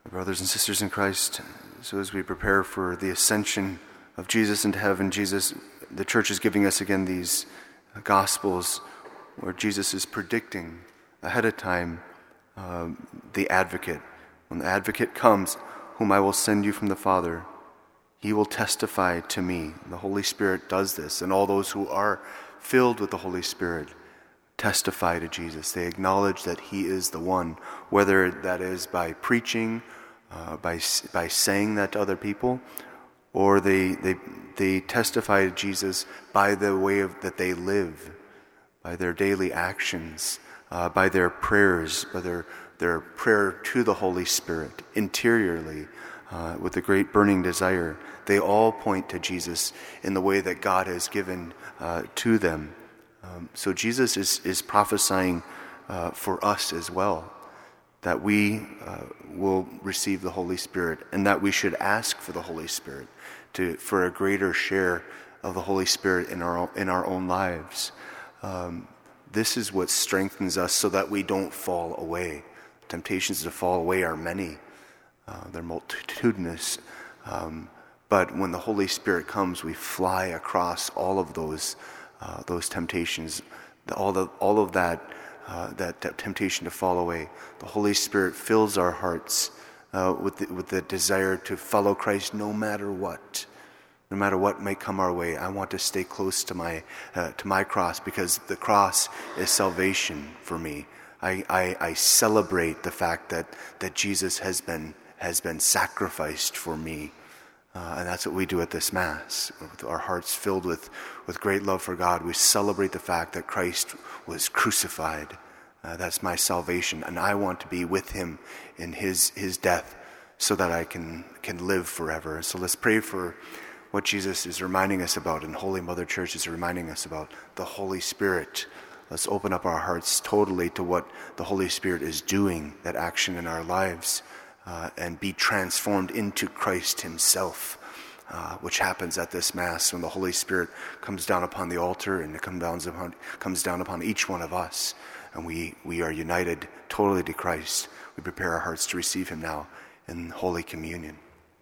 Brothers and sisters in Christ, so as we prepare for the ascension of Jesus into heaven, the church is giving us again these Gospels where Jesus is predicting ahead of time the advocate. When the advocate comes, whom I will send you from the Father, he will testify to me. The Holy Spirit does this, and all those who are filled with the Holy Spirit testify to Jesus. They acknowledge that he is the one, whether that is by preaching, by saying that to other people, or they testify to Jesus by the way that they live, by their daily actions, by their prayers, by their prayer to the Holy Spirit interiorly, with a great burning desire. They all point to Jesus in the way that God has given to them. So Jesus is prophesying for us as well, that we will receive the Holy Spirit, and that we should ask for the Holy Spirit for a greater share of the Holy Spirit in our own lives. This is what strengthens us so that we don't fall away. Temptations to fall away are many. They're multitudinous. But when the Holy Spirit comes, we fly across all of those temptations, all of that temptation to fall away. The Holy Spirit fills our hearts with the desire to follow Christ no matter what. No matter what may come our way, I want to stay close to my cross, because the cross is salvation for me. I celebrate the fact that Jesus has been sacrificed for me. And that's what we do at this Mass. With our hearts filled with great love for God, we celebrate the fact that Christ was crucified. That's my salvation, and I want to be with him in his death so that I can live forever. So let's pray for what Jesus is reminding us about, and Holy Mother Church is reminding us about, the Holy Spirit. Let's open up our hearts totally to what the Holy Spirit is doing, that action in our lives, and be transformed into Christ himself, which happens at this Mass when the Holy Spirit comes down upon the altar, and it comes down upon each one of us, and we are united totally to Christ. We prepare our hearts to receive him now in Holy Communion.